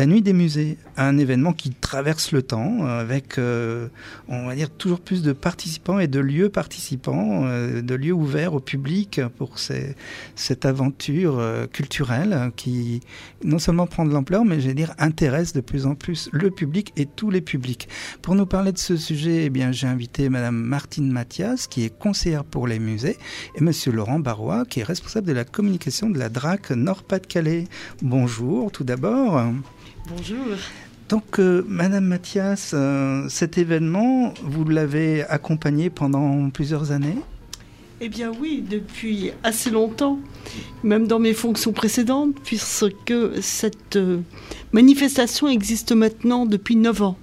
la Nuit des musées, un événement qui traverse le temps avec, on va dire, toujours plus de participants et de lieux participants, de lieux ouverts au public pour cette aventure culturelle qui non seulement prend de l'ampleur, mais intéresse de plus en plus le public et tous les publics. Pour nous parler de ce sujet, j'ai invité Madame Martine Mathias, qui est conseillère pour les musées, et Monsieur Laurent Barrois, qui est responsable de la communication de la DRAC Nord-Pas-de-Calais. Bonjour, tout d'abord. Bonjour. Donc, Madame Mathias, cet événement, vous l'avez accompagné pendant plusieurs années ? Eh bien oui, depuis assez longtemps, même dans mes fonctions précédentes, puisque cette manifestation existe maintenant depuis 9 ans.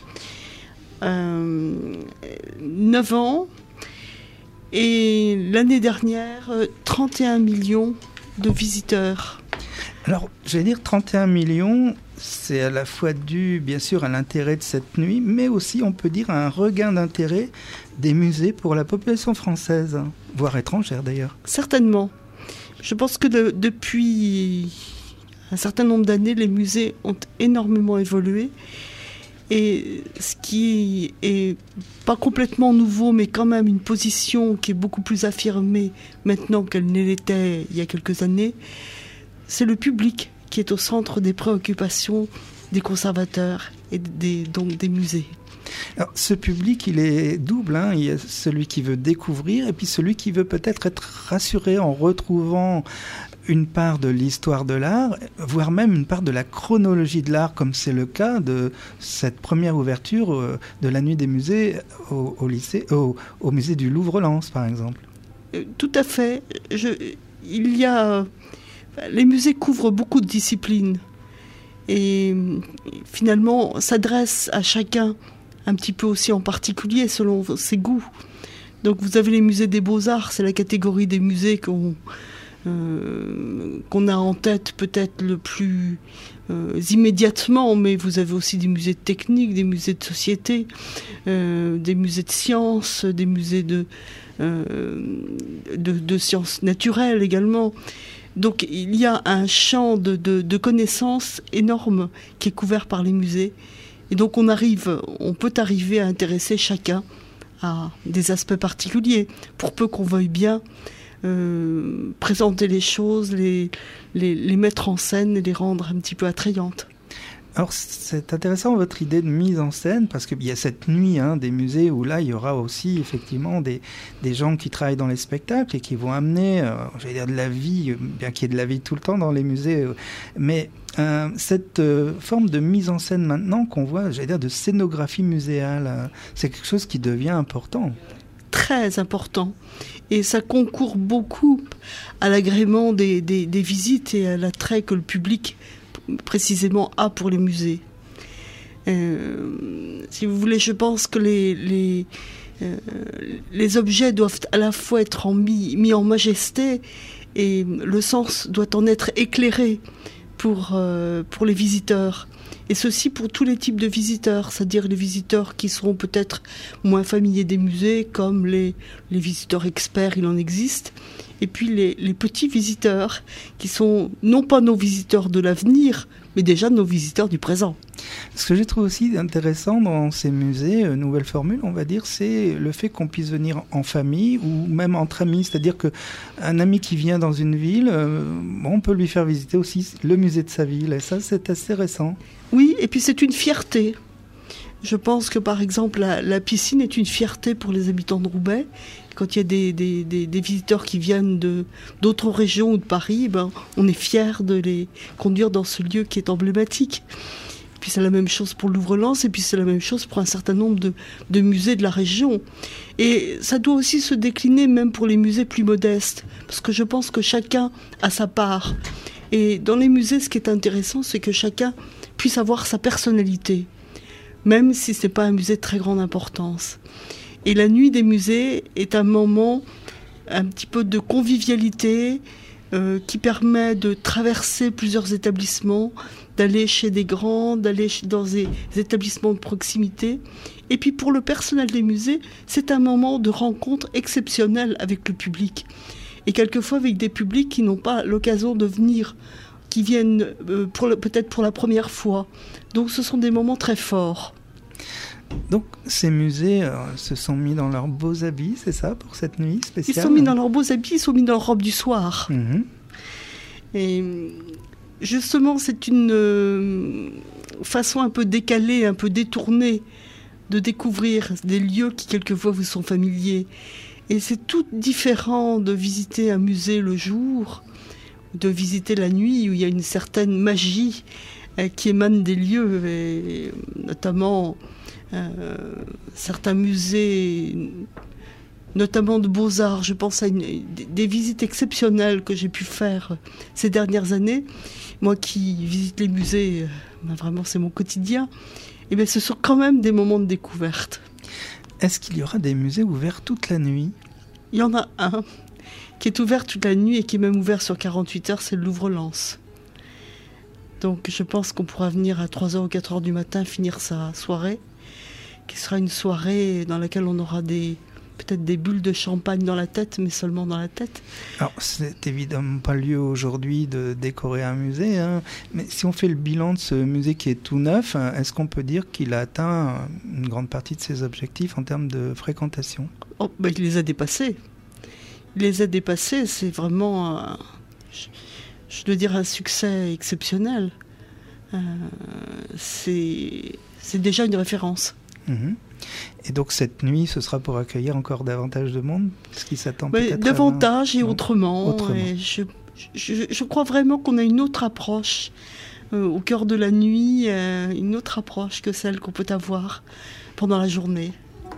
9 ans, et l'année dernière, 31 millions de visiteurs. Alors, 31 millions, c'est à la fois dû, bien sûr, à l'intérêt de cette nuit, mais aussi, on peut dire, à un regain d'intérêt des musées pour la population française, voire étrangère d'ailleurs. Certainement. Je pense que depuis un certain nombre d'années, les musées ont énormément évolué. Et ce qui est pas complètement nouveau, mais quand même une position qui est beaucoup plus affirmée maintenant qu'elle ne l'était il y a quelques années, c'est le public qui est au centre des préoccupations des conservateurs et donc des musées. Alors, ce public, il est double. Il y a celui qui veut découvrir et puis celui qui veut peut-être être rassuré en retrouvant une part de l'histoire de l'art, voire même une part de la chronologie de l'art, comme c'est le cas de cette première ouverture de la Nuit des musées au musée du Louvre-Lens, par exemple. Tout à fait. Les musées couvrent beaucoup de disciplines et finalement s'adressent à chacun un petit peu aussi en particulier selon ses goûts. Donc vous avez les musées des beaux-arts, c'est la catégorie des musées qu'on a en tête peut-être le plus immédiatement, mais vous avez aussi des musées de technique, des musées de société, des musées de sciences, des musées de sciences naturelles également. Donc il y a un champ de connaissances énorme qui est couvert par les musées. Et donc on peut arriver à intéresser chacun à des aspects particuliers, pour peu qu'on veuille bien présenter les choses, les mettre en scène et les rendre un petit peu attrayantes. Alors c'est intéressant votre idée de mise en scène, parce qu'il y a cette nuit des musées où là il y aura aussi effectivement des gens qui travaillent dans les spectacles et qui vont amener, de la vie, bien qu'il y ait de la vie tout le temps dans les musées, mais cette forme de mise en scène maintenant qu'on voit, de scénographie muséale, c'est quelque chose qui devient important. Très important. Et ça concourt beaucoup à l'agrément des visites et à l'attrait que le public précisément a pour les musées. Si vous voulez, je pense que les objets doivent à la fois être mis en majesté et le sens doit en être éclairé pour les visiteurs. Et ceci pour tous les types de visiteurs, c'est-à-dire les visiteurs qui seront peut-être moins familiers des musées, comme les visiteurs experts, il en existe. Et puis les petits visiteurs, qui sont non pas nos visiteurs de l'avenir, mais déjà nos visiteurs du présent. Ce que je trouve aussi intéressant dans ces musées, nouvelle formule, on va dire, c'est le fait qu'on puisse venir en famille ou même entre amis. C'est-à-dire qu'un ami qui vient dans une ville, on peut lui faire visiter aussi le musée de sa ville. Et ça, c'est assez récent. Oui, et puis c'est une fierté. Je pense que par exemple la piscine est une fierté pour les habitants de Roubaix. Quand il y a des visiteurs qui viennent d'autres régions ou de Paris, on est fiers de les conduire dans ce lieu qui est emblématique. Puis c'est la même chose pour Louvre-Lens et puis c'est la même chose pour un certain nombre de musées de la région. Et ça doit aussi se décliner même pour les musées plus modestes, parce que je pense que chacun a sa part. Et dans les musées, ce qui est intéressant, c'est que chacun puisse avoir sa personnalité, même si ce n'est pas un musée de très grande importance. Et la nuit des musées est un moment un petit peu de convivialité qui permet de traverser plusieurs établissements, d'aller chez des grands, d'aller dans des établissements de proximité. Et puis pour le personnel des musées, c'est un moment de rencontre exceptionnel avec le public. Et quelquefois avec des publics qui n'ont pas l'occasion de venir, qui viennent peut-être pour la première fois. Donc ce sont des moments très forts. Donc ces musées se sont mis dans leurs beaux habits, c'est ça, pour cette nuit spéciale? Ils sont mis dans leurs beaux habits, ils sont mis dans leur robe du soir. Mmh. Et justement, c'est une façon un peu décalée, un peu détournée de découvrir des lieux qui quelquefois vous sont familiers. Et c'est tout différent de visiter un musée le jour, de visiter la nuit où il y a une certaine magie qui émane des lieux, et notamment certains musées, notamment de beaux-arts. Je pense à des visites exceptionnelles que j'ai pu faire ces dernières années. Moi qui visite les musées, vraiment c'est mon quotidien. Et bien ce sont quand même des moments de découverte. Est-ce qu'il y aura des musées ouverts toute la nuit? Il y en a un qui est ouvert toute la nuit et qui est même ouvert sur 48 heures, c'est le Louvre-Lens. Donc je pense qu'on pourra venir à 3h ou 4h du matin finir sa soirée, qui sera une soirée dans laquelle on aura peut-être des bulles de champagne dans la tête, mais seulement dans la tête. Alors, c'est évidemment pas le lieu aujourd'hui de décorer un musée, hein, mais si on fait le bilan de ce musée qui est tout neuf, est-ce qu'on peut dire qu'il a atteint une grande partie de ses objectifs en termes de fréquentation? Il les a dépassés. Il les a dépassés, c'est vraiment, je dois dire, un succès exceptionnel. C'est déjà une référence. Mmh. Et donc cette nuit, ce sera pour accueillir encore davantage de monde, ce qui s'attend peut-être davantage et autrement. Et je crois vraiment qu'on a une autre approche au cœur de la nuit, une autre approche que celle qu'on peut avoir pendant la journée.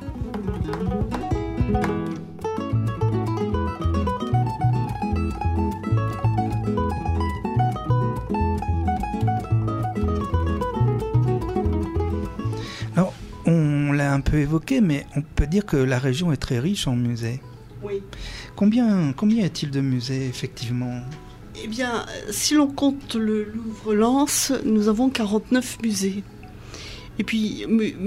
On l'a un peu évoqué, mais on peut dire que la région est très riche en musées. Oui. Combien y a-t-il de musées, effectivement? Eh bien, si l'on compte le Louvre-Lens, nous avons 49 musées. Et puis,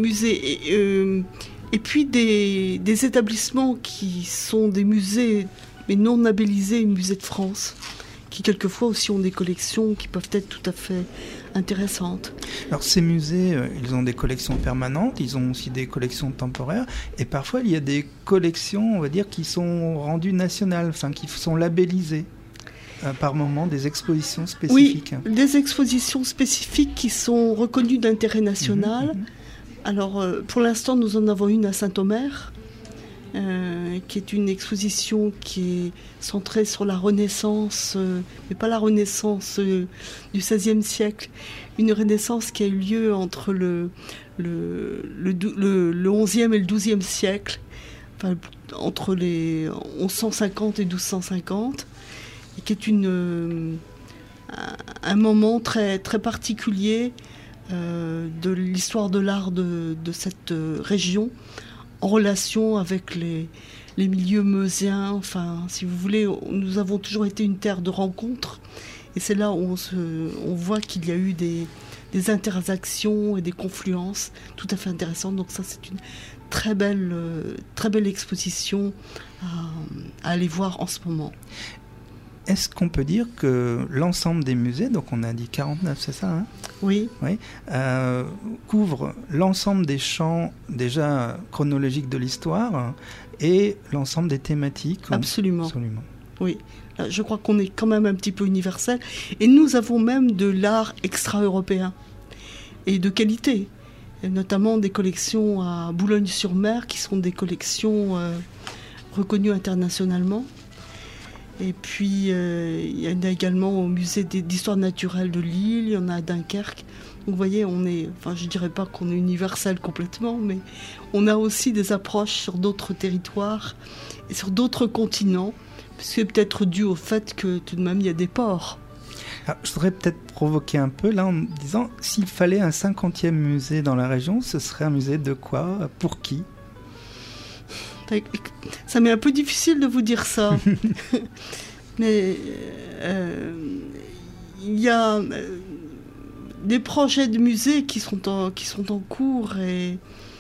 et puis des établissements qui sont des musées, mais non labellisés, musées de France, qui quelquefois aussi ont des collections qui peuvent être tout à fait intéressantes. Alors ces musées, ils ont des collections permanentes, ils ont aussi des collections temporaires, et parfois il y a des collections, on va dire, qui sont rendues nationales, enfin qui sont labellisées par moment, des expositions spécifiques. Oui, des expositions spécifiques qui sont reconnues d'intérêt national. Alors pour l'instant, nous en avons une à Saint-Omer, qui est une exposition qui est centrée sur la Renaissance, mais pas la Renaissance du XVIe siècle, une Renaissance qui a eu lieu entre le XIe et le XIIe siècle, enfin, entre les 1150 et 1250, et qui est un moment très, très particulier de l'histoire de l'art de cette région, en relation avec les milieux meusiens. Enfin, si vous voulez, nous avons toujours été une terre de rencontres. Et c'est là où on voit qu'il y a eu des interactions et des confluences tout à fait intéressantes. Donc ça, c'est une très belle exposition à aller voir en ce moment. Est-ce qu'on peut dire que l'ensemble des musées, donc on a dit 49, c'est ça, hein? Oui. Oui, couvre l'ensemble des champs déjà chronologiques de l'histoire et l'ensemble des thématiques? Absolument. Absolument. Oui, là, je crois qu'on est quand même un petit peu universel. Et nous avons même de l'art extra-européen et de qualité. Et notamment des collections à Boulogne-sur-Mer qui sont des collections reconnues internationalement. Et puis, il y en a également au musée d'histoire naturelle de Lille, il y en a à Dunkerque. Donc, vous voyez, je ne dirais pas qu'on est universel complètement, mais on a aussi des approches sur d'autres territoires et sur d'autres continents, c'est peut-être dû au fait que tout de même, il y a des ports. Alors, je voudrais peut-être provoquer un peu, là, en me disant, s'il fallait un 50e musée dans la région, ce serait un musée de quoi? Pour qui? Ça m'est un peu difficile de vous dire ça. Mais il y a des projets de musées qui sont en cours, et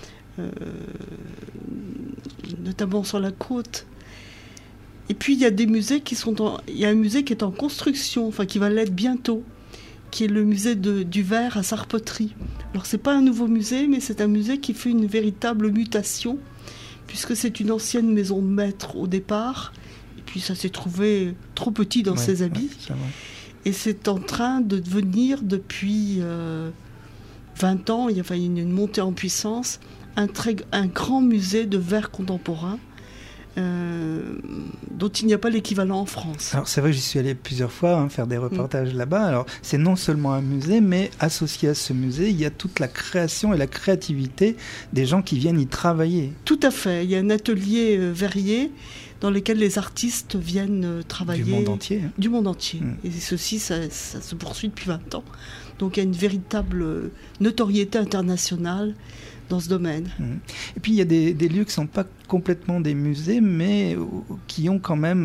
notamment sur la côte. Et puis il y a des musées il y a un musée qui est en construction, enfin qui va l'être bientôt, qui est le musée du verre à Sarpoterie. Alors c'est pas un nouveau musée, mais c'est un musée qui fait une véritable mutation, puisque c'est une ancienne maison de maître au départ, et puis ça s'est trouvé trop petit dans ses habits, et c'est en train de devenir depuis 20 ans, il y a une montée en puissance, un grand musée de verre contemporain, dont il n'y a pas l'équivalent en France. Alors c'est vrai que j'y suis allé plusieurs fois faire des reportages là-bas. Alors c'est non seulement un musée, mais associé à ce musée, il y a toute la création et la créativité des gens qui viennent y travailler. Tout à fait. Il y a un atelier verrier dans lequel les artistes viennent travailler. Du monde entier. Du monde entier. Et ceci, ça se poursuit depuis 20 ans. Donc il y a une véritable notoriété internationale dans ce domaine. Et puis il y a des lieux qui ne sont pas complètement des musées, mais qui ont quand même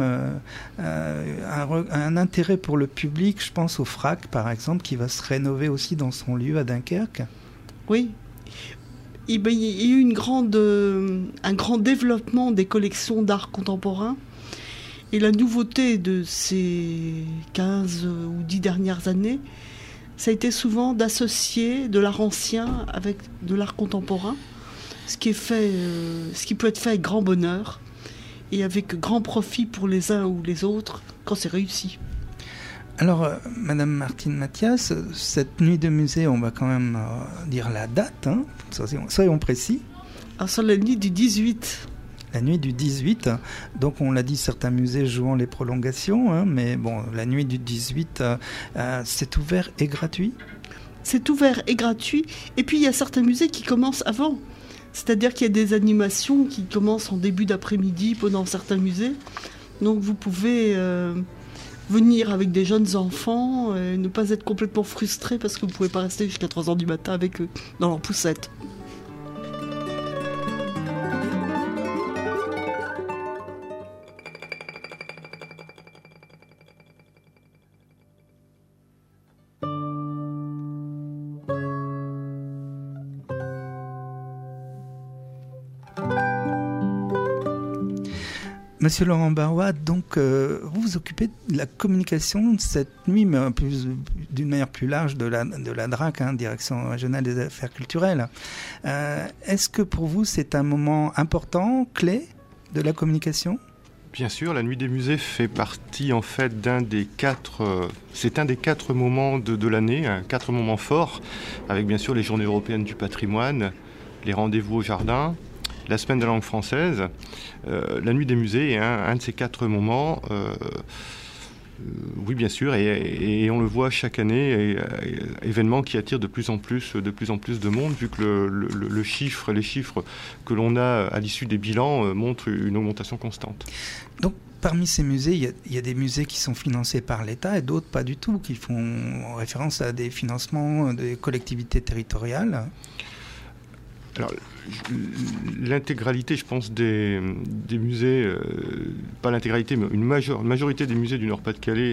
un intérêt pour le public. Je pense au FRAC, par exemple, qui va se rénover aussi dans son lieu à Dunkerque. Oui. Il y a eu un grand développement des collections d'art contemporain. Et la nouveauté de ces 15 ou 10 dernières années, ça a été souvent d'associer de l'art ancien avec de l'art contemporain, ce qui peut être fait avec grand bonheur et avec grand profit pour les uns ou les autres quand c'est réussi. Alors, Madame Martine Mathias, cette nuit de musée, on va quand même dire la date, soyons précis. Alors, sur la nuit du 18. La nuit du 18, donc on l'a dit, certains musées jouant les prolongations, mais bon, la nuit du 18, c'est ouvert et gratuit ? C'est ouvert et gratuit, et puis il y a certains musées qui commencent avant. C'est-à-dire qu'il y a des animations qui commencent en début d'après-midi pendant certains musées. Donc vous pouvez venir avec des jeunes enfants, et ne pas être complètement frustré parce que vous ne pouvez pas rester jusqu'à 3h du matin avec eux dans leur poussette. Monsieur Laurent Barrois, donc vous vous occupez de la communication de cette nuit, mais d'une manière plus large de la DRAC, Direction Régionale des Affaires Culturelles. Est-ce que pour vous c'est un moment important, clé de la communication ? Bien sûr, la nuit des musées fait partie en fait c'est un des 4 moments de l'année, 4 moments forts, avec bien sûr les Journées européennes du patrimoine, les rendez-vous au jardin, la semaine de la langue française. La nuit des musées est un de ces 4 moments. Oui, bien sûr, et on le voit chaque année, événement qui attire de plus en plus de monde, vu que les chiffres que l'on a à l'issue des bilans montrent une augmentation constante. Donc, parmi ces musées, il y a des musées qui sont financés par l'État et d'autres pas du tout, qui font référence à des financements des collectivités territoriales. Alors, l'intégralité, je pense, des musées, pas l'intégralité, mais une majorité des musées du Nord-Pas-de-Calais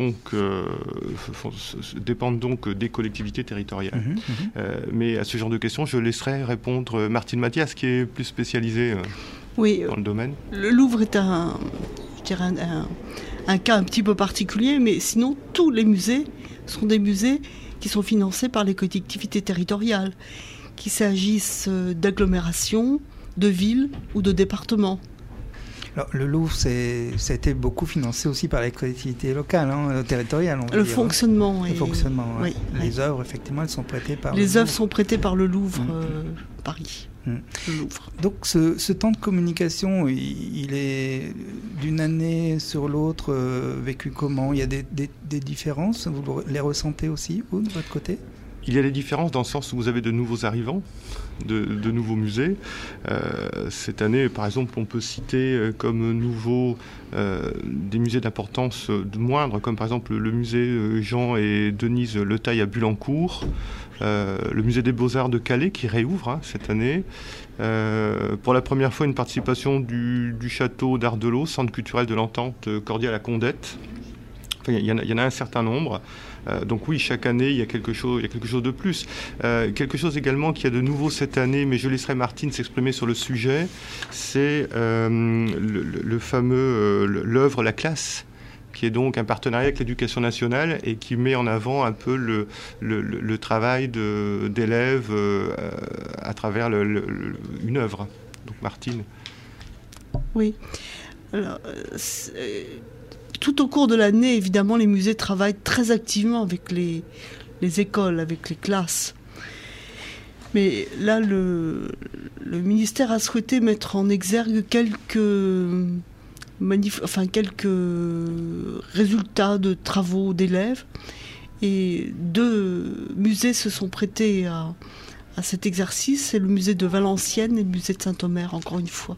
dépendent donc des collectivités territoriales. Mais à ce genre de questions, je laisserai répondre Martine Mathias, qui est plus spécialisée dans le domaine. Le Louvre est un cas un petit peu particulier, mais sinon, tous les musées sont des musées qui sont financés par les collectivités territoriales, qu'il s'agisse d'agglomérations, de villes ou de départements. Alors, le Louvre, ça a été beaucoup financé aussi par les collectivités locales, territoriales. Le fonctionnement. Le fonctionnement, oui. Les œuvres, effectivement, elles sont prêtées par les œuvres sont prêtées par le Louvre, Paris. Le Louvre. Donc, ce temps de communication, il est d'une année sur l'autre vécu comment ? Il y a des différences ? Vous les ressentez aussi, vous, de votre côté ? Il y a des différences dans le sens où vous avez de nouveaux arrivants, de nouveaux musées. Cette année, par exemple, on peut citer comme nouveaux des musées d'importance moindre, comme par exemple le musée Jean et Denise Le Taille à Bulancourt, le musée des Beaux-Arts de Calais qui réouvre cette année. Pour la première fois, une participation du château d'Ardelot, centre culturel de l'entente cordiale à Condette. Enfin, il y en a un certain nombre. Donc oui, chaque année, il y a quelque chose de plus. Quelque chose également qui a de nouveau cette année, mais je laisserai Martine s'exprimer sur le sujet, c'est le fameux l'œuvre La Classe, qui est donc un partenariat avec l'Éducation nationale et qui met en avant un peu le travail d'élèves à travers une œuvre. Donc Martine. Oui. Alors, tout au cours de l'année, évidemment, les musées travaillent très activement avec les écoles, avec les classes. Mais là, le ministère a souhaité mettre en exergue quelques résultats de travaux d'élèves. Et 2 musées se sont prêtés à cet exercice. C'est le musée de Valenciennes et le musée de Saint-Omer, encore une fois.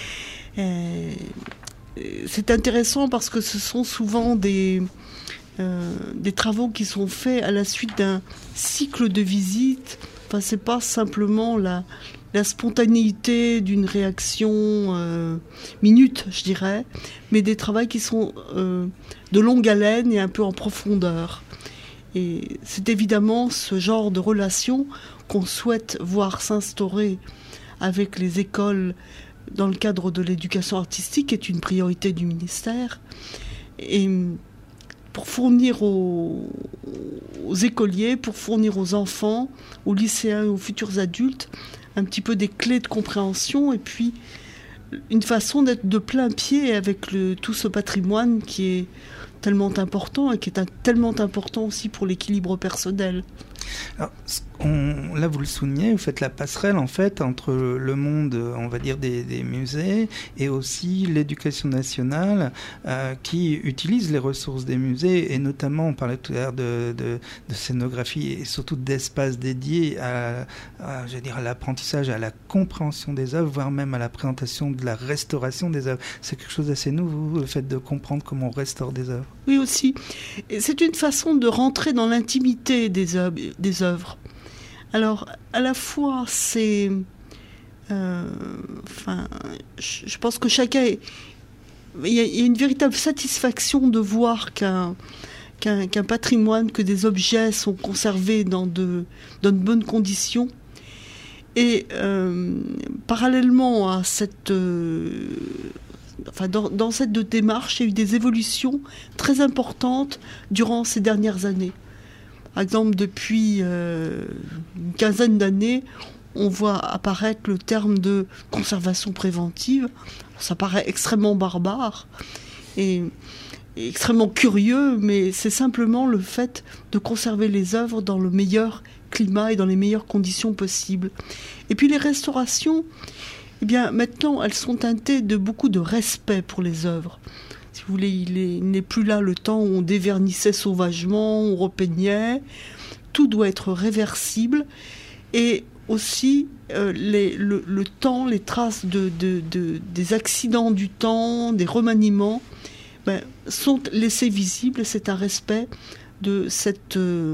C'est intéressant parce que ce sont souvent des travaux qui sont faits à la suite d'un cycle de visites. Enfin, c'est pas simplement la spontanéité d'une réaction minute, je dirais, mais des travaux qui sont de longue haleine et un peu en profondeur. Et c'est évidemment ce genre de relation qu'on souhaite voir s'instaurer avec les écoles dans le cadre de l'éducation artistique, qui est une priorité du ministère. Et pour fournir aux écoliers, pour fournir aux enfants, aux lycéens et aux futurs adultes un petit peu des clés de compréhension et puis une façon d'être de plein pied avec tout ce patrimoine qui est tellement important et qui est tellement important aussi pour l'équilibre personnel. Alors, là, vous le soulignez, vous faites la passerelle en fait entre le monde, on va dire, des musées et aussi l'éducation nationale qui utilise les ressources des musées et notamment, on parlait tout à l'heure de scénographie et surtout d'espaces dédiés à l'apprentissage, à la compréhension des œuvres, voire même à la présentation de la restauration des œuvres. C'est quelque chose d'assez nouveau, le fait de comprendre comment on restaure des œuvres. Oui, aussi. Et c'est une façon de rentrer dans l'intimité des œuvres. Alors, à la fois, c'est... je pense que chacun... Il y a une véritable satisfaction de voir qu'un patrimoine, que des objets sont conservés dans de bonnes conditions. Et parallèlement à cette... dans cette démarche, il y a eu des évolutions très importantes durant ces dernières années. Par exemple, depuis une quinzaine d'années, on voit apparaître le terme de conservation préventive. Ça paraît extrêmement barbare et extrêmement curieux, mais c'est simplement le fait de conserver les œuvres dans le meilleur climat et dans les meilleures conditions possibles. Et puis les restaurations, eh bien, maintenant, elles sont teintées de beaucoup de respect pour les œuvres. Si vous voulez, il n'est plus là le temps où on dévernissait sauvagement, on repeignait. Tout doit être réversible. Et aussi, le temps, les traces des accidents du temps, des remaniements, sont laissés visibles. C'est un respect de ce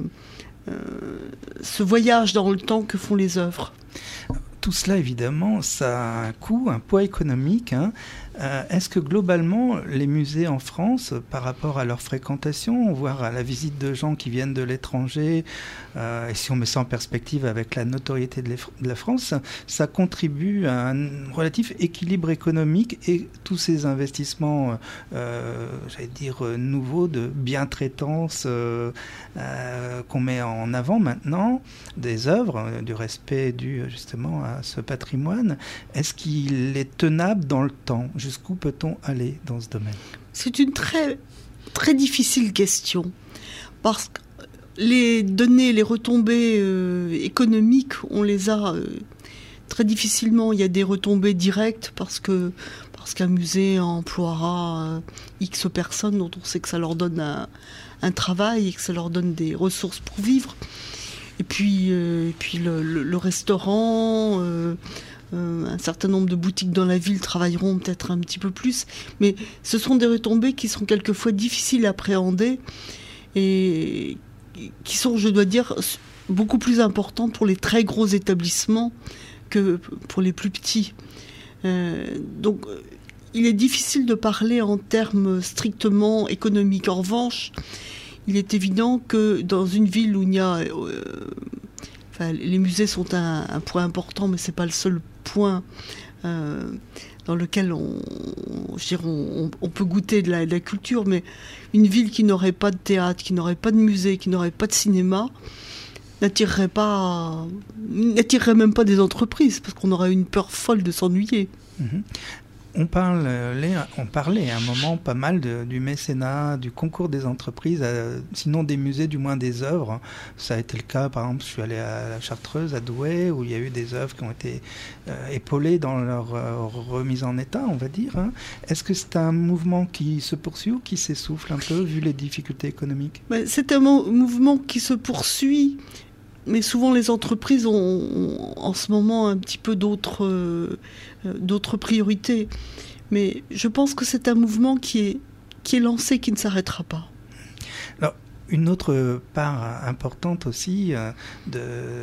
voyage dans le temps que font les œuvres. Tout cela, évidemment, ça a un coût, un poids économique. Est-ce que globalement, les musées en France, par rapport à leur fréquentation, voire à la visite de gens qui viennent de l'étranger, et si on met ça en perspective avec la notoriété de la France, ça contribue à un relatif équilibre économique et tous ces investissements, nouveaux de bientraitance qu'on met en avant maintenant, des œuvres, du respect dû justement à ce patrimoine, est-ce qu'il est tenable dans le temps ? Jusqu'où peut-on aller dans ce domaine ? C'est une très, très difficile question. Parce que les données, les retombées économiques, on les a très difficilement. Il y a des retombées directes parce qu'un musée emploiera X personnes dont on sait que ça leur donne un travail et que ça leur donne des ressources pour vivre. Et puis le restaurant... un certain nombre de boutiques dans la ville travailleront peut-être un petit peu plus, mais ce sont des retombées qui sont quelquefois difficiles à appréhender et qui sont, je dois dire, beaucoup plus importantes pour les très gros établissements que pour les plus petits. Donc, il est difficile de parler en termes strictement économiques. En revanche, il est évident que dans une ville où il y a... les musées sont un point important, mais ce n'est pas le seul point dans lequel on peut goûter de la culture, mais une ville qui n'aurait pas de théâtre, qui n'aurait pas de musée, qui n'aurait pas de cinéma, n'attirerait même pas des entreprises, parce qu'on aurait une peur folle de s'ennuyer. Mmh. On parlait à un moment pas mal du mécénat, du concours des entreprises, sinon des musées, du moins des œuvres. Ça a été le cas, par exemple, je suis allé à la Chartreuse, à Douai, où il y a eu des œuvres qui ont été épaulées dans leur remise en état, on va dire. Hein. Est-ce que c'est un mouvement qui se poursuit ou qui s'essouffle un peu, vu les difficultés économiques ? C'est un mouvement qui se poursuit, mais souvent les entreprises ont en ce moment un petit peu d'autres priorités. Mais je pense que c'est un mouvement qui est lancé, qui ne s'arrêtera pas. Alors, une autre part importante aussi de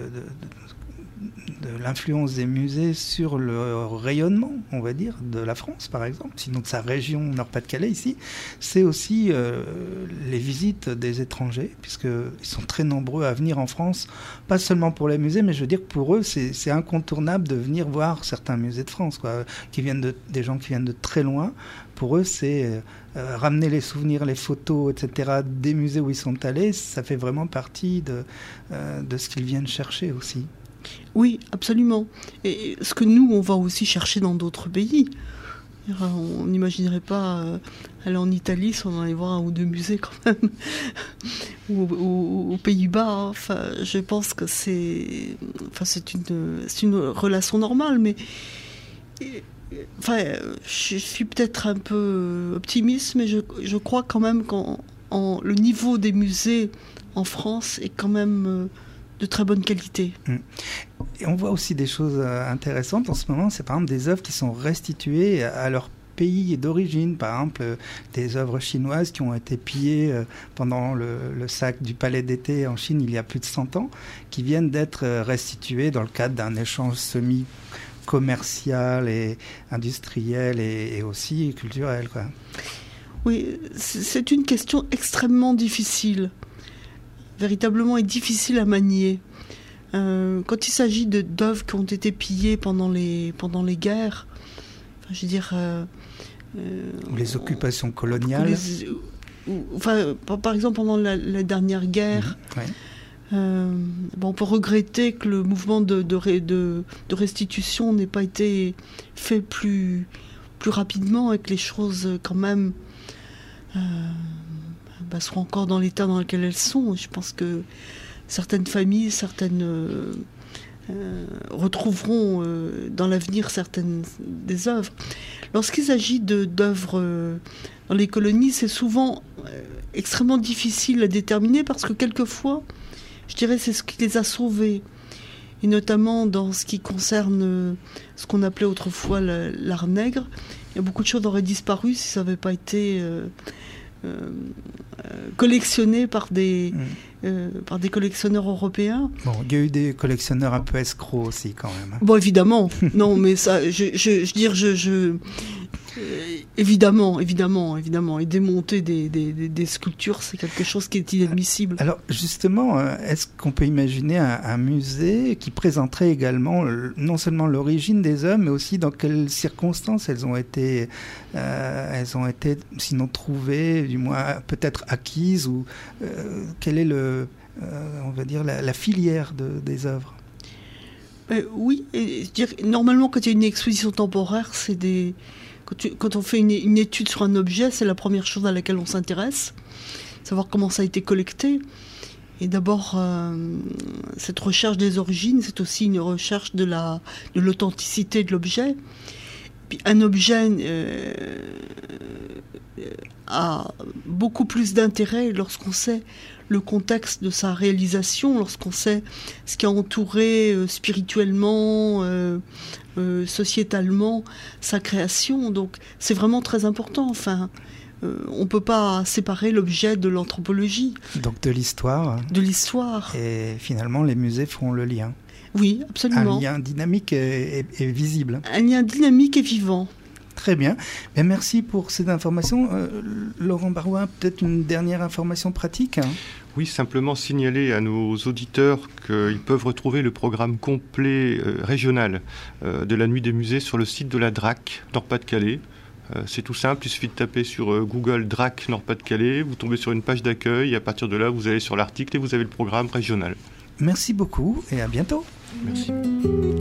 l'influence des musées sur le rayonnement, on va dire, de la France, par exemple, sinon de sa région Nord-Pas-de-Calais ici, c'est aussi les visites des étrangers, puisqu'ils sont très nombreux à venir en France, pas seulement pour les musées, mais je veux dire que pour eux, c'est incontournable de venir voir certains musées de France, quoi, des gens qui viennent de très loin. Pour eux, c'est ramener les souvenirs, les photos, etc., des musées où ils sont allés, ça fait vraiment partie de ce qu'ils viennent chercher aussi. Oui, absolument. Et ce que nous, on va aussi chercher dans d'autres pays. On n'imaginerait pas aller en Italie si on allait voir 1 ou 2 musées quand même, ou aux Pays-Bas. Enfin, je pense que c'est une relation normale, mais je suis peut-être un peu optimiste, mais je crois quand même le niveau des musées en France est quand même de très bonne qualité. Et on voit aussi des choses intéressantes en ce moment, c'est par exemple des œuvres qui sont restituées à leur pays d'origine, par exemple des œuvres chinoises qui ont été pillées pendant le sac du Palais d'été en Chine il y a plus de 100 ans, qui viennent d'être restituées dans le cadre d'un échange semi-commercial et industriel et aussi culturel, quoi. Oui, c'est une question extrêmement difficile. Véritablement est difficile à manier. Quand il s'agit d'œuvres qui ont été pillées pendant les guerres, je veux dire... ou les occupations coloniales. Par exemple, pendant la dernière guerre, on peut regretter que le mouvement de restitution n'ait pas été fait plus rapidement et que les choses, quand même... seront encore dans l'état dans lequel elles sont. Je pense que certaines familles, retrouveront dans l'avenir certaines des œuvres. Lorsqu'il s'agit d'œuvres dans les colonies, c'est souvent extrêmement difficile à déterminer parce que quelquefois, je dirais, c'est ce qui les a sauvés. Et notamment dans ce qui concerne ce qu'on appelait autrefois l'art nègre. Il y a beaucoup de choses auraient disparu si ça n'avait pas été... collectionnés par des collectionneurs européens. Bon, il y a eu des collectionneurs un peu escrocs aussi quand même. Bon, évidemment. Non, mais ça, évidemment. Et démonter des sculptures, c'est quelque chose qui est inadmissible. Alors, justement, est-ce qu'on peut imaginer un musée qui présenterait également non seulement l'origine des œuvres, mais aussi dans quelles circonstances elles ont été sinon trouvées, du moins peut-être acquises, ou quelle est on va dire la filière des œuvres? Oui, et je dirais, normalement, quand il y a une exposition temporaire, quand on fait une étude sur un objet, c'est la première chose à laquelle on s'intéresse, savoir comment ça a été collecté. Et d'abord, cette recherche des origines, c'est aussi une recherche de l'authenticité de l'objet. Puis un objet a beaucoup plus d'intérêt lorsqu'on sait le contexte de sa réalisation, lorsqu'on sait ce qui a entouré spirituellement, sociétalement sa création. Donc c'est vraiment très important. Enfin, on ne peut pas séparer l'objet de l'anthropologie. Donc de l'histoire. De l'histoire. Et finalement, les musées font le lien. Oui, absolument. Un lien dynamique et visible. Un lien dynamique et vivant. Très bien. Bien, merci pour ces informations. Laurent Barois, peut-être une dernière information pratique? Oui, simplement signaler à nos auditeurs qu'ils peuvent retrouver le programme complet régional de la Nuit des musées sur le site de la DRAC Nord-Pas-de-Calais. C'est tout simple, il suffit de taper sur Google DRAC Nord-Pas-de-Calais, vous tombez sur une page d'accueil et à partir de là, vous allez sur l'article et vous avez le programme régional. Merci beaucoup et à bientôt. Merci.